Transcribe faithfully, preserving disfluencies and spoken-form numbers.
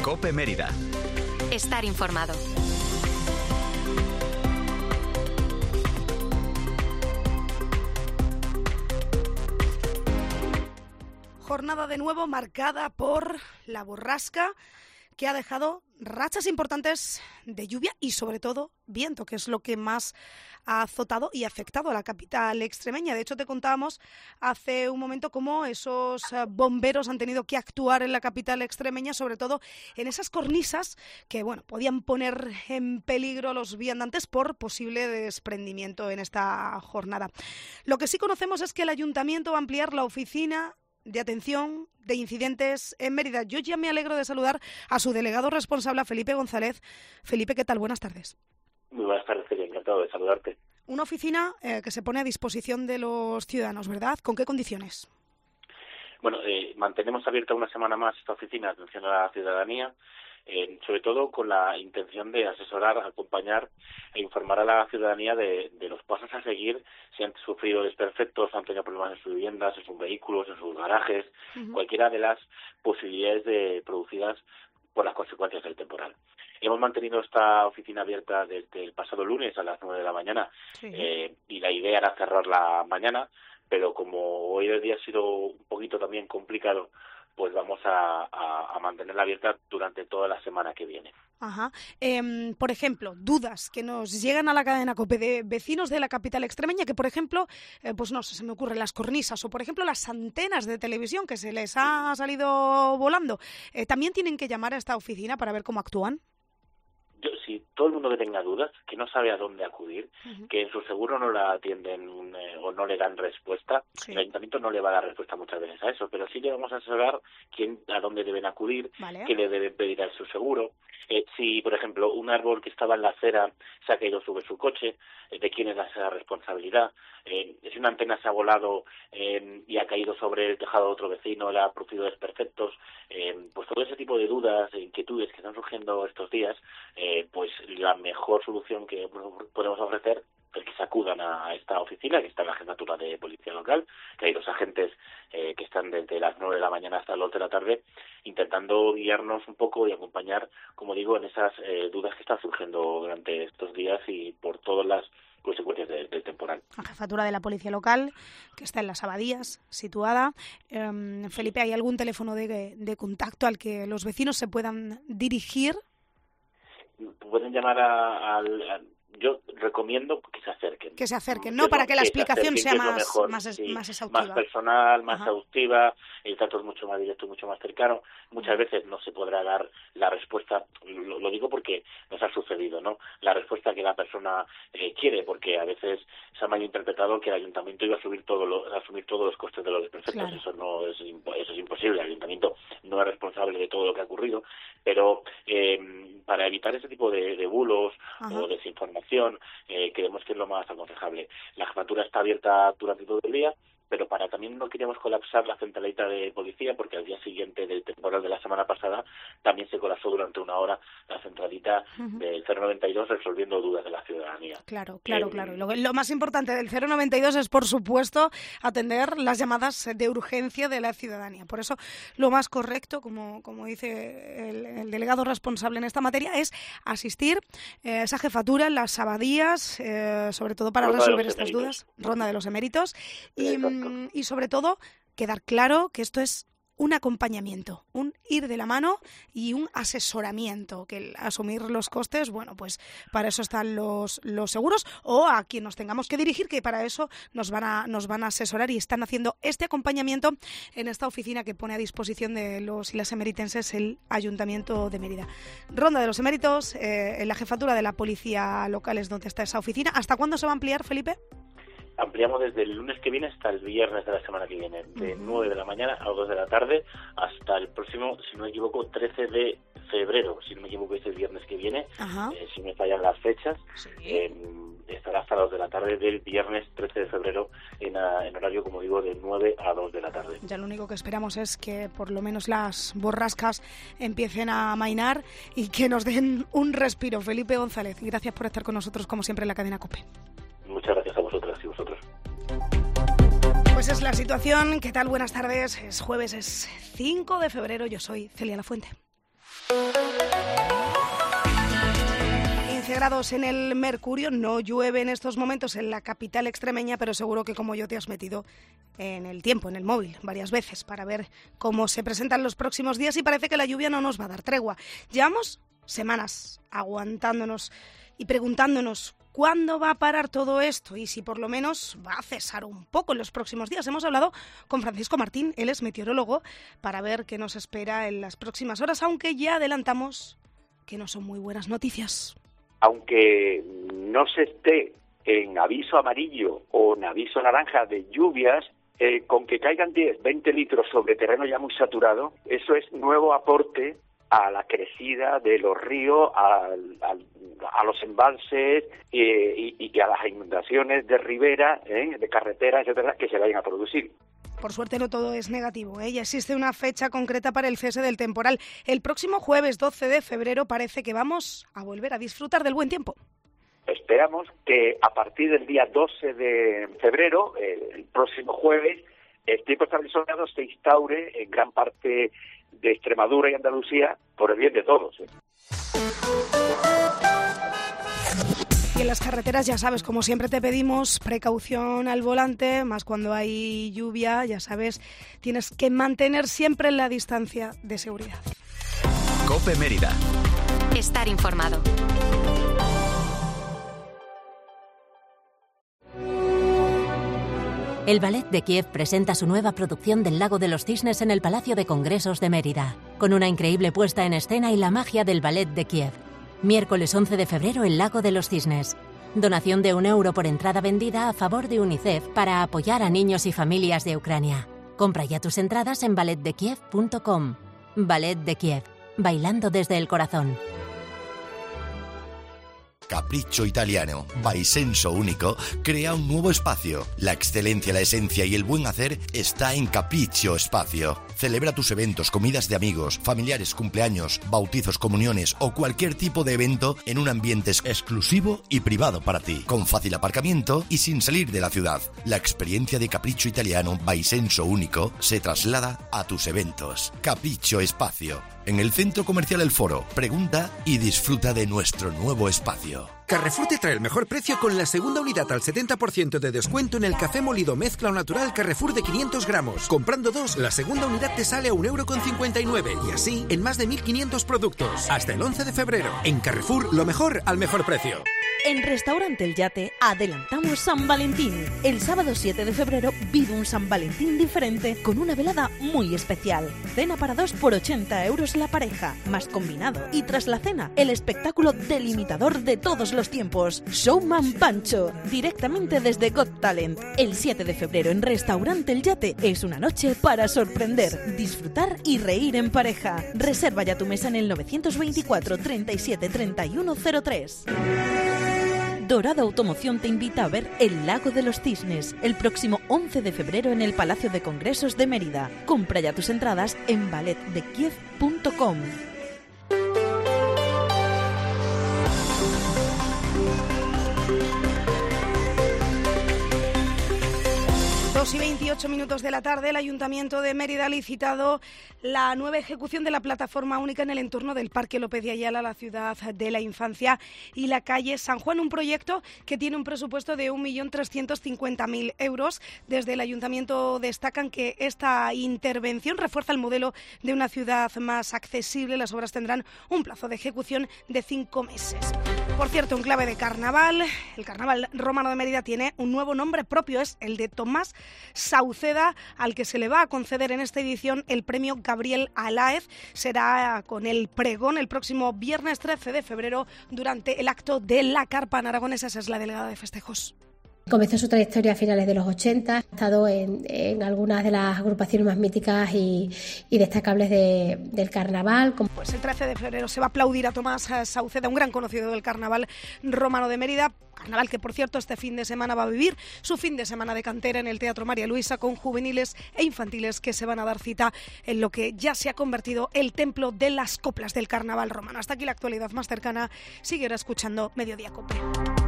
COPE Mérida. Estar informado. Jornada de nuevo marcada por la borrasca que ha dejado rachas importantes de lluvia y sobre todo viento, que es lo que más ha azotado y afectado a la capital extremeña. De hecho, te contábamos hace un momento cómo esos bomberos han tenido que actuar en la capital extremeña, sobre todo en esas cornisas que, bueno, podían poner en peligro a los viandantes por posible desprendimiento en esta jornada. Lo que sí conocemos es que el ayuntamiento va a ampliar la oficina de atención de incidentes en Mérida. Yo ya me alegro de saludar a su delegado responsable, a Felipe González. Felipe, ¿qué tal? Buenas tardes. Muy buenas tardes, encantado de saludarte. Una oficina eh, que se pone a disposición de los ciudadanos, ¿verdad? ¿Con qué condiciones? Bueno, eh, mantenemos abierta una semana más esta oficina de atención a la ciudadanía, eh, sobre todo con la intención de asesorar, acompañar e informar a la ciudadanía de, de los pasos a seguir si han sufrido desperfectos, han tenido problemas en sus viviendas, en sus vehículos, en sus garajes, uh-huh. cualquiera de las posibilidades de, producidas por las consecuencias del temporal. Hemos mantenido esta oficina abierta desde el pasado lunes a las nueve de la mañana sí. eh, y la idea era cerrarla mañana, pero como hoy el día ha sido un poquito también complicado, pues vamos a, a, a mantenerla abierta durante toda la semana que viene. Ajá. Eh, por ejemplo, dudas que nos llegan a la cadena COPE de vecinos de la capital extremeña que, por ejemplo, eh, pues no sé, se me ocurren las cornisas o, por ejemplo, las antenas de televisión que se les ha salido volando. Eh, ¿También tienen que llamar a esta oficina para ver cómo actúan? Yo, si todo el mundo que tenga dudas, que no sabe a dónde acudir, uh-huh. que en su seguro no la atienden eh, o no le dan respuesta, sí. el ayuntamiento no le va a dar respuesta muchas veces a eso, pero sí le vamos a asesorar quién, a dónde deben acudir, vale. qué le deben pedir a su seguro. Eh, si, por ejemplo, un árbol que estaba en la acera se ha caído sobre su coche, eh, ¿de quién es esa responsabilidad? Eh, si una antena se ha volado eh, y ha caído sobre el tejado de otro vecino, le ha producido desperfectos, eh, pues todo ese tipo de dudas e inquietudes que están surgiendo estos días, eh, pues la mejor solución que podemos ofrecer es que se acudan a esta oficina, que está en la jefatura de policía local, que hay dos agentes eh, que están desde las nueve de la mañana hasta las dos de la tarde, intentando guiarnos un poco y acompañar, como digo, en esas eh, dudas que están surgiendo durante estos días y por todas las consecuencias del de temporal. La jefatura de la policía local, que está en Las Abadías, situada. Eh, Felipe, ¿hay algún teléfono de, de contacto al que los vecinos se puedan dirigir? Pueden llamar a, a, a yo recomiendo que se acerquen. Que se acerquen, ¿no? Para que la explicación sea más, mejor, más, sí, más exhaustiva. Más personal, más Ajá. exhaustiva, el trato es mucho más directo y mucho más cercano. Muchas veces no se podrá dar la respuesta, lo, lo digo porque nos ha sucedido, ¿no? La respuesta que la persona eh, quiere, porque a veces se ha malinterpretado que el ayuntamiento iba a subir todo lo, a asumir todos los costes de los desperfectos. Claro. Eso no es, eso es imposible. El ayuntamiento no es responsable de todo lo que ha ocurrido, pero eh, para evitar ese tipo de, de bulos Ajá. o desinformación, Eh, creemos que es lo más aconsejable. La jefatura está abierta durante todo el día, pero para también no queríamos colapsar la centralita de policía, porque al día siguiente del temporal de la semana pasada también se colapsó durante una hora la centralita uh-huh. del cero noventa y dos resolviendo dudas de la ciudadanía. Claro, claro, eh, claro. Lo, lo más importante del cero noventa y dos es, por supuesto, atender las llamadas de urgencia de la ciudadanía. Por eso, lo más correcto, como, como dice el, el delegado responsable en esta materia, es asistir a eh, esa jefatura en Las Abadías, eh, sobre todo para Ronda resolver estas dudas, Ronda de los Eméritos, y y sobre todo quedar claro que esto es un acompañamiento, un ir de la mano y un asesoramiento, que el asumir los costes, bueno, pues para eso están los, los seguros o a quien nos tengamos que dirigir, que para eso nos van a nos van a asesorar y están haciendo este acompañamiento en esta oficina que pone a disposición de los y las emeritenses el Ayuntamiento de Mérida. Ronda de los Eméritos, eh, en la jefatura de la policía local es donde está esa oficina. ¿Hasta cuándo se va a ampliar, Felipe? Ampliamos desde el lunes que viene hasta el viernes de la semana que viene, de uh-huh. nueve de la mañana a dos de la tarde hasta el próximo, si no me equivoco, trece de febrero, si no me equivoco es el viernes que viene, uh-huh. eh, si me fallan las fechas, sí. eh, estará hasta dos de la tarde del viernes trece de febrero en, a, en horario, como digo, de nueve a dos de la tarde. Ya lo único que esperamos es que por lo menos las borrascas empiecen a amainar y que nos den un respiro. Felipe González, gracias por estar con nosotros como siempre en la cadena COPE. Muchas gracias a vosotras y vosotros. Pues es la situación. ¿Qué tal? Buenas tardes. Es jueves, es cinco de febrero. Yo soy Celia Lafuente. Grados en el Mercurio, no llueve en estos momentos en la capital extremeña, pero seguro que como yo te has metido en el tiempo, en el móvil, varias veces para ver cómo se presentan los próximos días y parece que la lluvia no nos va a dar tregua. Llevamos semanas aguantándonos y preguntándonos cuándo va a parar todo esto y si por lo menos va a cesar un poco en los próximos días. Hemos hablado con Francisco Martín, él es meteorólogo, para ver qué nos espera en las próximas horas, aunque ya adelantamos que no son muy buenas noticias. Aunque no se esté en aviso amarillo o en aviso naranja de lluvias, eh, con que caigan diez, veinte litros sobre terreno ya muy saturado, eso es nuevo aporte a la crecida de los ríos, a, a, a los embalses eh, y, y a las inundaciones de ribera, eh, de carreteras, etcétera, que se vayan a producir. Por suerte no todo es negativo, ¿eh? Ya existe una fecha concreta para el cese del temporal. El próximo jueves doce de febrero parece que vamos a volver a disfrutar del buen tiempo. Esperamos que a partir del día doce de febrero, el próximo jueves, el tiempo estable soleado se instaure en gran parte de Extremadura y Andalucía por el bien de todos, ¿eh? Y en las carreteras, ya sabes, como siempre te pedimos precaución al volante, más cuando hay lluvia, ya sabes, tienes que mantener siempre la distancia de seguridad. COPE Mérida. Estar informado. El Ballet de Kiev presenta su nueva producción del Lago de los Cisnes en el Palacio de Congresos de Mérida, con una increíble puesta en escena y la magia del Ballet de Kiev. Miércoles once de febrero, el Lago de los Cisnes. Donación de un euro por entrada vendida a favor de UNICEF para apoyar a niños y familias de Ucrania. Compra ya tus entradas en ballet de kiev punto com. Ballet de Kiev. Bailando desde el corazón. Capriccio Italiano, by Senso Único, crea un nuevo espacio. La excelencia, la esencia y el buen hacer está en Capriccio Espacio. Celebra tus eventos, comidas de amigos, familiares, cumpleaños, bautizos, comuniones o cualquier tipo de evento en un ambiente exclusivo y privado para ti, con fácil aparcamiento y sin salir de la ciudad. La experiencia de Capriccio Italiano by Senso Único se traslada a tus eventos. Capriccio Espacio. En el Centro Comercial El Foro, pregunta y disfruta de nuestro nuevo espacio. Carrefour te trae el mejor precio con la segunda unidad al setenta por ciento de descuento en el café molido mezcla o natural Carrefour de quinientos gramos. Comprando dos, la segunda unidad te sale a un euro con cincuenta y nueve y así en más de mil quinientos productos. Hasta el once de febrero. En Carrefour, lo mejor al mejor precio. En Restaurante El Yate adelantamos San Valentín. El sábado siete de febrero vive un San Valentín diferente con una velada muy especial. Cena para dos por ochenta euros la pareja, más combinado. Y tras la cena, el espectáculo delimitador de todos los tiempos. Showman Pancho, directamente desde Got Talent. El siete de febrero en Restaurante El Yate es una noche para sorprender, disfrutar y reír en pareja. Reserva ya tu mesa en el novecientos veinticuatro treinta y siete treinta y uno cero tres. Dorado Automoción te invita a ver El Lago de los Cisnes el próximo once de febrero en el Palacio de Congresos de Mérida. Compra ya tus entradas en ballet de kiev punto com. dos y veintiocho minutos de la tarde, el Ayuntamiento de Mérida ha licitado la nueva ejecución de la plataforma única en el entorno del Parque López de Ayala, la ciudad de la infancia y la calle San Juan, un proyecto que tiene un presupuesto de un millón trescientos cincuenta mil euros. Desde el Ayuntamiento destacan que esta intervención refuerza el modelo de una ciudad más accesible. Las obras tendrán un plazo de ejecución de cinco meses. Por cierto, en clave de carnaval, el Carnaval Romano de Mérida tiene un nuevo nombre propio, es el de Tomás Sauceda, al que se le va a conceder en esta edición el premio Gabriel Aláez. Será con el pregón el próximo viernes trece de febrero durante el acto de la Carpa en Aragonesa. Esa es la delegada de festejos. Comenzó su trayectoria a finales de los ochenta, ha estado en, en algunas de las agrupaciones más míticas y, y destacables de, del carnaval. Pues el trece de febrero se va a aplaudir a Tomás Sauceda, un gran conocido del Carnaval Romano de Mérida. Carnaval que, por cierto, este fin de semana va a vivir su fin de semana de cantera en el Teatro María Luisa, con juveniles e infantiles que se van a dar cita en lo que ya se ha convertido el templo de las coplas del Carnaval Romano. Hasta aquí la actualidad más cercana. Sigue ahora escuchando Mediodía COPE.